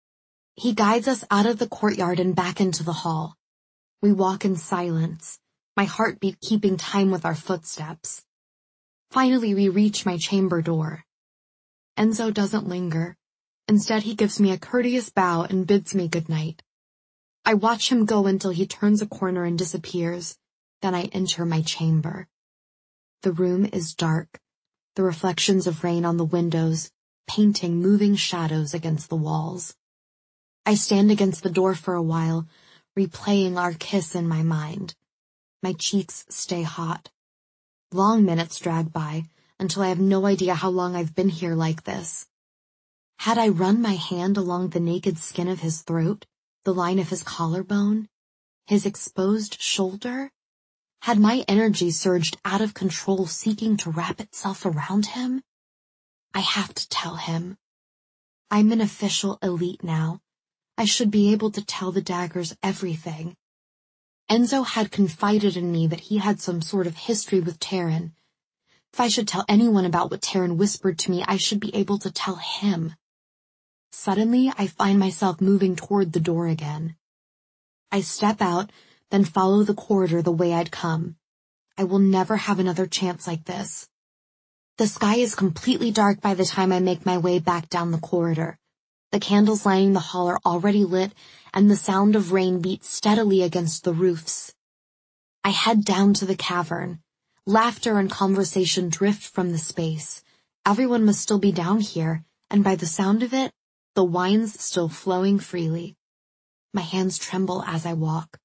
He guides us out of the courtyard and back into the hall. We walk in silence, my heartbeat keeping time with our footsteps. Finally, we reach my chamber door. Enzo doesn't linger. Instead, he gives me a courteous bow and bids me good night. I watch him go until he turns a corner and disappears. Then I enter my chamber. The room is dark, the reflections of rain on the windows, painting moving shadows against the walls. I stand against the door for a while, replaying our kiss in my mind. My cheeks stay hot. Long minutes drag by, until I have no idea how long I've been here like this. Had I run my hand along the naked skin of his throat, the line of his collarbone, his exposed shoulder? Had my energy surged out of control, seeking to wrap itself around him? I have to tell him. I'm an official elite now. I should be able to tell the daggers everything. Enzo had confided in me that he had some sort of history with Terran. If I should tell anyone about what Terran whispered to me, I should be able to tell him. Suddenly, I find myself moving toward the door again. I step out, then follow the corridor the way I'd come. I will never have another chance like this. The sky is completely dark by the time I make my way back down the corridor. The candles lining the hall are already lit, and the sound of rain beats steadily against the roofs. I head down to the cavern. Laughter and conversation drift from the space. Everyone must still be down here, and by the sound of it, the wine's still flowing freely. My hands tremble as I walk.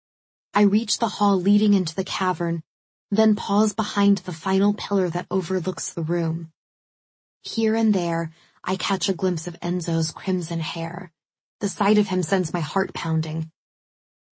I reach the hall leading into the cavern, then pause behind the final pillar that overlooks the room. Here and there, I catch a glimpse of Enzo's crimson hair. The sight of him sends my heart pounding.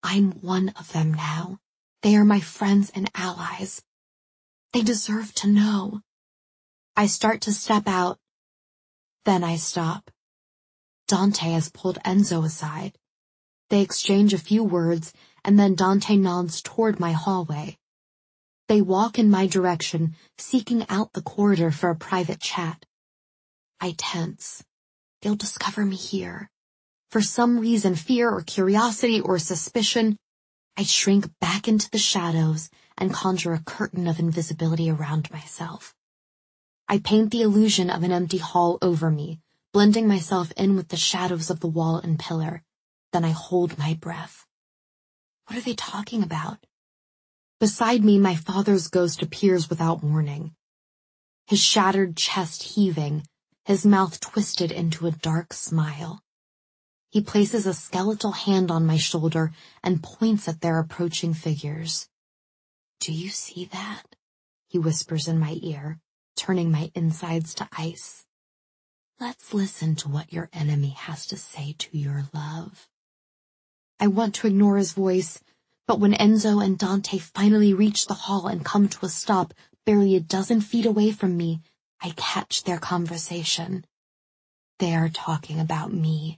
I'm one of them now. They are my friends and allies. They deserve to know. I start to step out. Then I stop. Dante has pulled Enzo aside. They exchange a few words, and then Dante nods toward my hallway. They walk in my direction, seeking out the corridor for a private chat. I tense. They'll discover me here. For some reason, fear or curiosity or suspicion, I shrink back into the shadows and conjure a curtain of invisibility around myself. I paint the illusion of an empty hall over me, blending myself in with the shadows of the wall and pillar. Then I hold my breath. What are they talking about? Beside me, my father's ghost appears without warning. His shattered chest heaving, his mouth twisted into a dark smile. He places a skeletal hand on my shoulder and points at their approaching figures. Do you see that? He whispers in my ear, turning my insides to ice. Let's listen to what your enemy has to say to your love. I want to ignore his voice, but when Enzo and Dante finally reach the hall and come to a stop barely a dozen feet away from me, I catch their conversation. They are talking about me.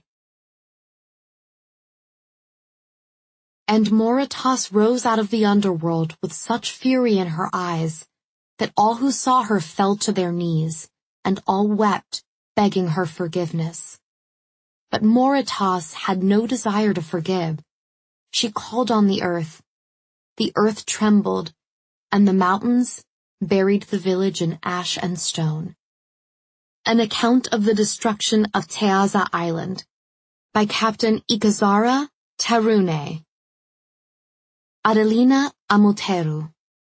And Moritas rose out of the underworld with such fury in her eyes that all who saw her fell to their knees, and all wept, begging her forgiveness. But Moritas had no desire to forgive. She called on the earth. The earth trembled, and the mountains buried the village in ash and stone. An account of the destruction of Teaza Island by Captain Ikazara Terune. Adelina Amoteru.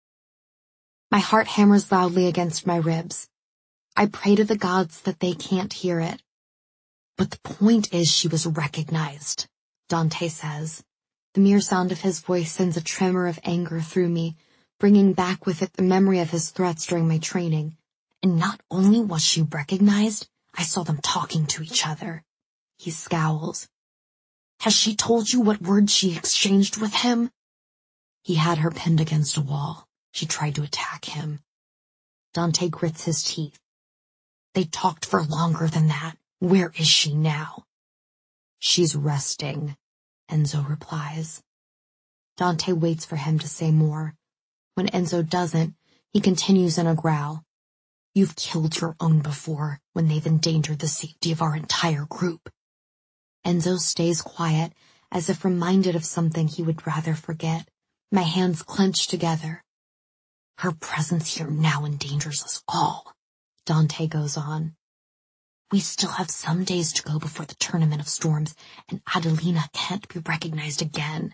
My heart hammers loudly against my ribs. I pray to the gods that they can't hear it. But the point is she was recognized, Dante says. The mere sound of his voice sends a tremor of anger through me, bringing back with it the memory of his threats during my training. And not only was she recognized, I saw them talking to each other. He scowls. Has she told you what words she exchanged with him? He had her pinned against a wall. She tried to attack him. Dante grits his teeth. They talked for longer than that. Where is she now? She's resting, Enzo replies. Dante waits for him to say more. When Enzo doesn't, he continues in a growl. You've killed your own before, when they've endangered the safety of our entire group. Enzo stays quiet, as if reminded of something he would rather forget. My hands clench together. Her presence here now endangers us all, Dante goes on. We still have some days to go before the Tournament of Storms, and Adelina can't be recognized again.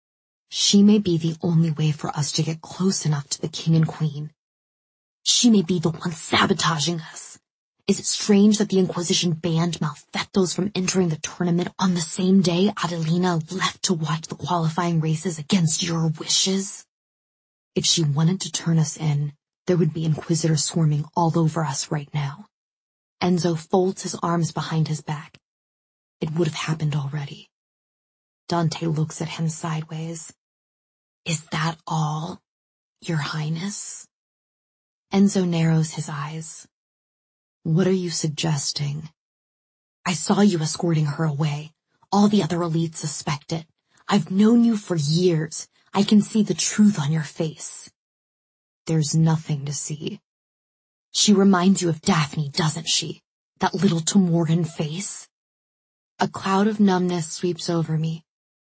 She may be the only way for us to get close enough to the king and queen. She may be the one sabotaging us. Is it strange that the Inquisition banned Malfettos from entering the tournament on the same day Adelina left to watch the qualifying races against your wishes? If she wanted to turn us in, there would be Inquisitors swarming all over us right now. Enzo folds his arms behind his back. It would have happened already. Dante looks at him sideways. Is that all, Your Highness? Enzo narrows his eyes. What are you suggesting? I saw you escorting her away. All the other elites suspect it. I've known you for years. I can see the truth on your face. There's nothing to see. She reminds you of Daphne, doesn't she? That little Temorgan face? A cloud of numbness sweeps over me.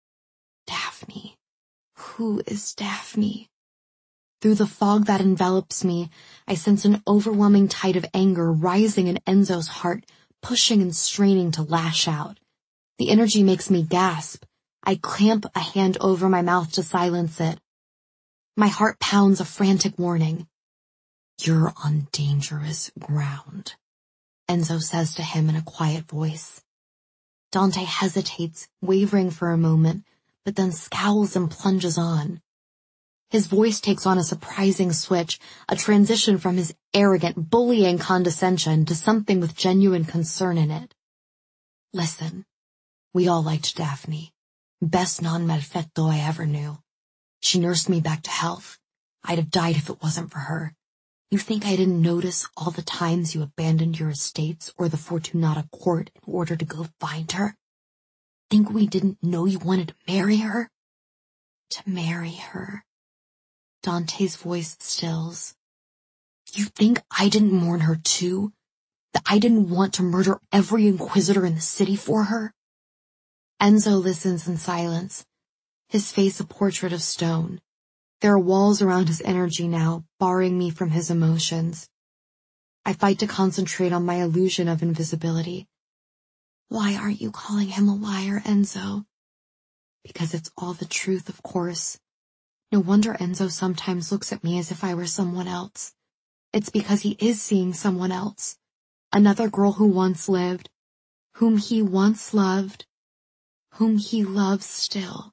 Daphne. Who is Daphne? Through the fog that envelops me, I sense an overwhelming tide of anger rising in Enzo's heart, pushing and straining to lash out. The energy makes me gasp. I clamp a hand over my mouth to silence it. My heart pounds a frantic warning. You're on dangerous ground, Enzo says to him in a quiet voice. Dante hesitates, wavering for a moment, but then scowls and plunges on. His voice takes on a surprising switch, a transition from his arrogant, bullying condescension to something with genuine concern in it. Listen, we all liked Daphne. Best non-perfecto I ever knew. She nursed me back to health. I'd have died if it wasn't for her. You think I didn't notice all the times you abandoned your estates or the Fortunata court in order to go find her? Think we didn't know you wanted to marry her? To marry her. Dante's voice stills. You think I didn't mourn her too? That I didn't want to murder every inquisitor in the city for her? Enzo listens in silence, his face a portrait of stone. There are walls around his energy now, barring me from his emotions. I fight to concentrate on my illusion of invisibility. Why aren't you calling him a liar, Enzo? Because it's all the truth, of course. No wonder Enzo sometimes looks at me as if I were someone else. It's because he is seeing someone else. Another girl who once lived, whom he once loved, whom he loves still.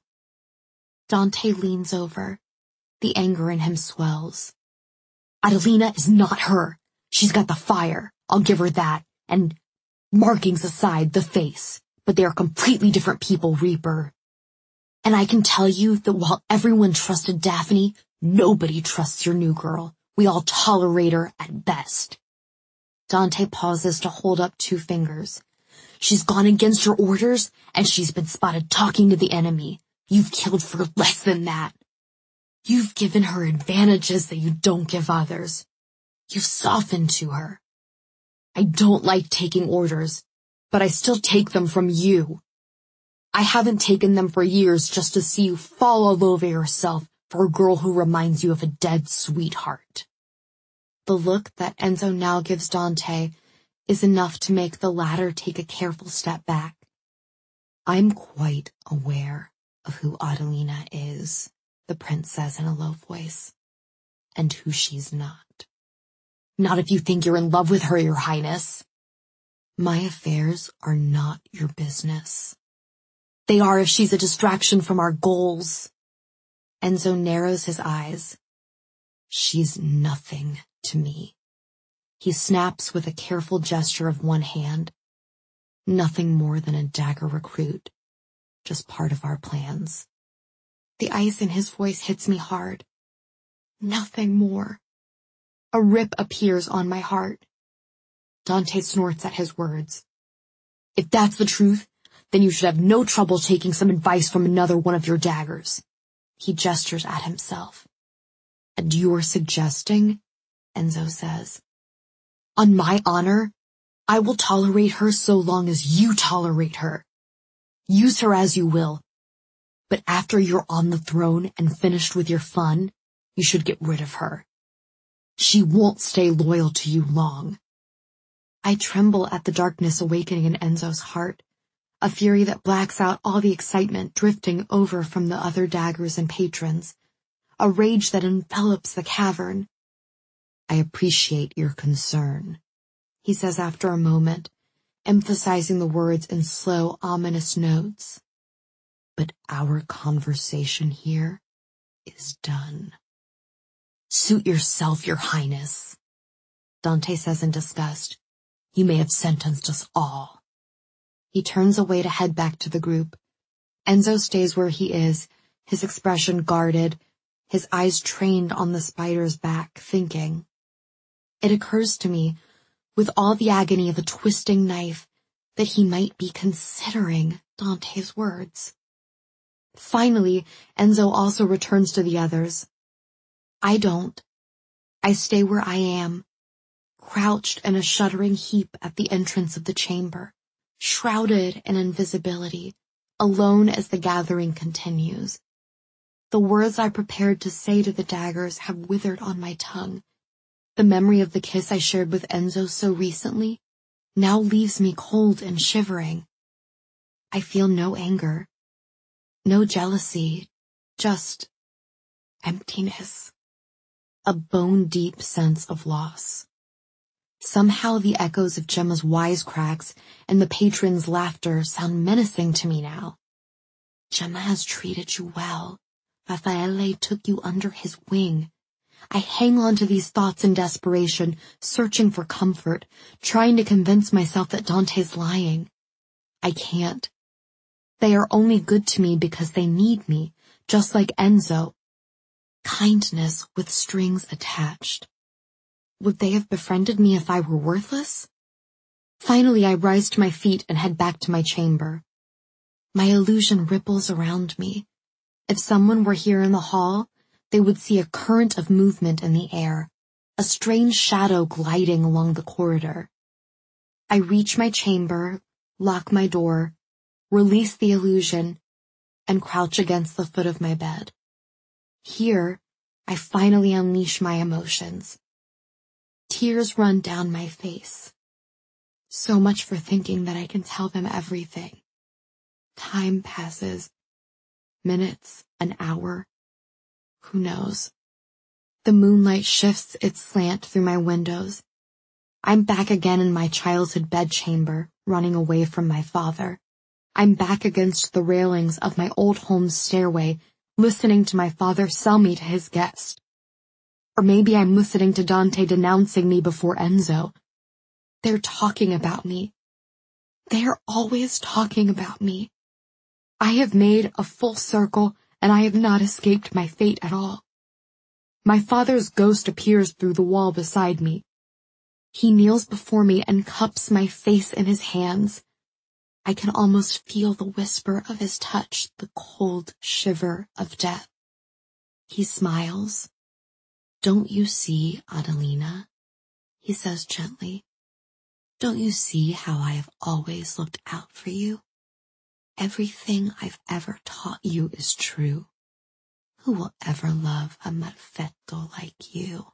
Dante leans over. The anger in him swells. Adelina is not her. She's got the fire. I'll give her that. And, markings aside, the face. But they are completely different people, Reaper. And I can tell you that while everyone trusted Daphne, nobody trusts your new girl. We all tolerate her at best. Dante pauses to hold up two fingers. She's gone against your orders, and she's been spotted talking to the enemy. You've killed for less than that. You've given her advantages that you don't give others. You've softened to her. I don't like taking orders, but I still take them from you. I haven't taken them for years just to see you fall all over yourself for a girl who reminds you of a dead sweetheart. The look that Enzo now gives Dante is enough to make the latter take a careful step back. I'm quite aware of who Adelina is, the prince says in a low voice, and who she's not. Not if you think you're in love with her, your highness. My affairs are not your business. They are if she's a distraction from our goals. Enzo narrows his eyes. She's nothing to me. He snaps with a careful gesture of one hand. Nothing more than a dagger recruit. Just part of our plans. The ice in his voice hits me hard. Nothing more. A rip appears on my heart. Dante snorts at his words. If that's the truth, then you should have no trouble taking some advice from another one of your daggers. He gestures at himself. And you're suggesting, Enzo says. On my honor, I will tolerate her so long as you tolerate her. Use her as you will. But after you're on the throne and finished with your fun, you should get rid of her. She won't stay loyal to you long. I tremble at the darkness awakening in Enzo's heart, a fury that blacks out all the excitement drifting over from the other daggers and patrons, a rage that envelops the cavern. I appreciate your concern, he says after a moment, emphasizing the words in slow, ominous notes. But our conversation here is done. Suit yourself, your highness, Dante says in disgust. You may have sentenced us all. He turns away to head back to the group. Enzo stays where he is, his expression guarded, his eyes trained on the spider's back, thinking. It occurs to me, with all the agony of a twisting knife, that he might be considering Dante's words. Finally, Enzo also returns to the others. I don't. I stay where I am, crouched in a shuddering heap at the entrance of the chamber, shrouded in invisibility, alone as the gathering continues. The words I prepared to say to the daggers have withered on my tongue. The memory of the kiss I shared with Enzo so recently now leaves me cold and shivering. I feel no anger, no jealousy, just emptiness, a bone-deep sense of loss. Somehow the echoes of Gemma's wisecracks and the patron's laughter sound menacing to me now. Gemma has treated you well. Raffaele took you under his wing. I hang on to these thoughts in desperation, searching for comfort, trying to convince myself that Dante's lying. I can't. They are only good to me because they need me, just like Enzo. Kindness with strings attached. Would they have befriended me if I were worthless? Finally, I rise to my feet and head back to my chamber. My illusion ripples around me. If someone were here in the hall, they would see a current of movement in the air, a strange shadow gliding along the corridor. I reach my chamber, lock my door, release the illusion, and crouch against the foot of my bed. Here, I finally unleash my emotions. Tears run down my face. So much for thinking that I can tell them everything. Time passes. Minutes, an hour. Who knows? The moonlight shifts its slant through my windows. I'm back again in my childhood bedchamber, running away from my father. I'm back against the railings of my old home's stairway, listening to my father sell me to his guest. Or maybe I'm listening to Dante denouncing me before Enzo. They're talking about me. They're always talking about me. I have made a full circle, and I have not escaped my fate at all. My father's ghost appears through the wall beside me. He kneels before me and cups my face in his hands. I can almost feel the whisper of his touch, the cold shiver of death. He smiles. "Don't you see, Adelina?" he says gently. "Don't you see how I have always looked out for you? Everything I've ever taught you is true. Who will ever love a malfetto like you?"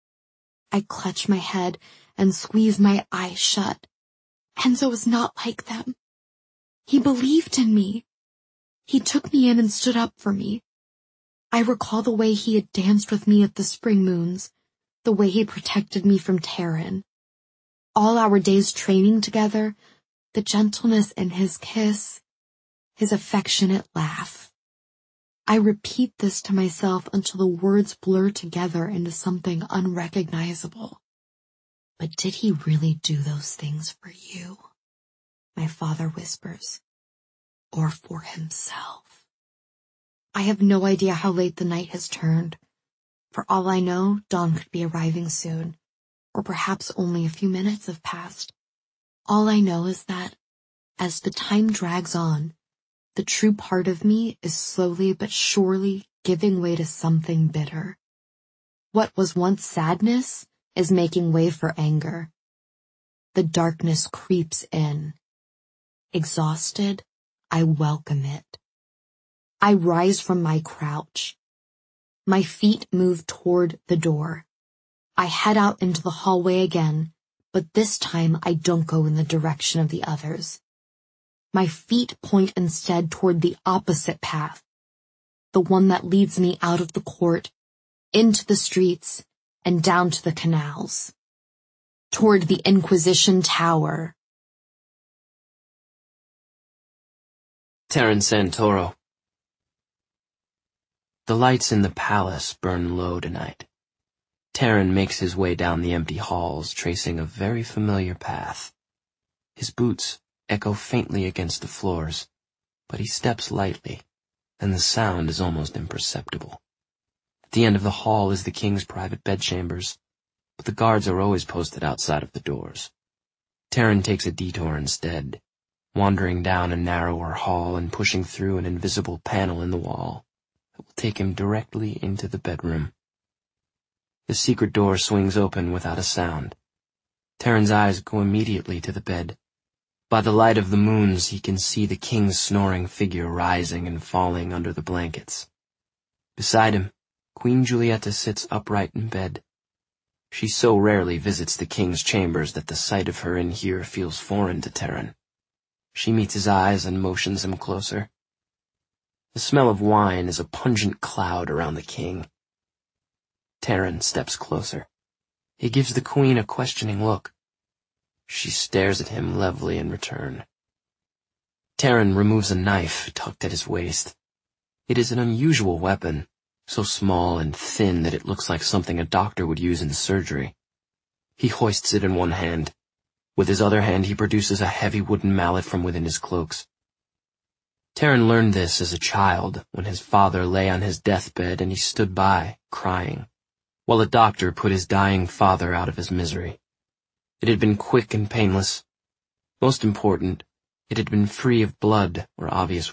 I clutch my head and squeeze my eyes shut. Enzo is not like them. He believed in me. He took me in and stood up for me. I recall the way he had danced with me at the spring moons, the way he protected me from Taryn. All our days training together, the gentleness in his kiss, his affectionate laugh. I repeat this to myself until the words blur together into something unrecognizable. "But did he really do those things for you?" my father whispers. "Or for himself?" I have no idea how late the night has turned. For all I know, dawn could be arriving soon, or perhaps only a few minutes have passed. All I know is that, as the time drags on, the true part of me is slowly but surely giving way to something bitter. What was once sadness is making way for anger. The darkness creeps in. Exhausted, I welcome it. I rise from my crouch. My feet move toward the door. I head out into the hallway again, but this time I don't go in the direction of the others. My feet point instead toward the opposite path, the one that leads me out of the court, into the streets, and down to the canals. Toward the Inquisition Tower. Taryn Santoro. The lights in the palace burn low tonight. Taryn makes his way down the empty halls, tracing a very familiar path. His boots echo faintly against the floors, but he steps lightly, and the sound is almost imperceptible. At the end of the hall is the king's private bedchambers, but the guards are always posted outside of the doors. Taryn takes a detour instead, wandering down a narrower hall and pushing through an invisible panel in the wall that will take him directly into the bedroom. The secret door swings open without a sound. Taryn's eyes go immediately to the bed. By the light of the moons, he can see the king's snoring figure rising and falling under the blankets. Beside him, Queen Giulietta sits upright in bed. She so rarely visits the king's chambers that the sight of her in here feels foreign to Taryn. She meets his eyes and motions him closer. The smell of wine is a pungent cloud around the king. Taryn steps closer. He gives the queen a questioning look. She stares at him levelly in return. Taryn removes a knife tucked at his waist. It is an unusual weapon, so small and thin that it looks like something a doctor would use in surgery. He hoists it in one hand. With his other hand he produces a heavy wooden mallet from within his cloaks. Taryn learned this as a child, when his father lay on his deathbed and he stood by, crying, while a doctor put his dying father out of his misery. It had been quick and painless. Most important, it had been free of blood or obvious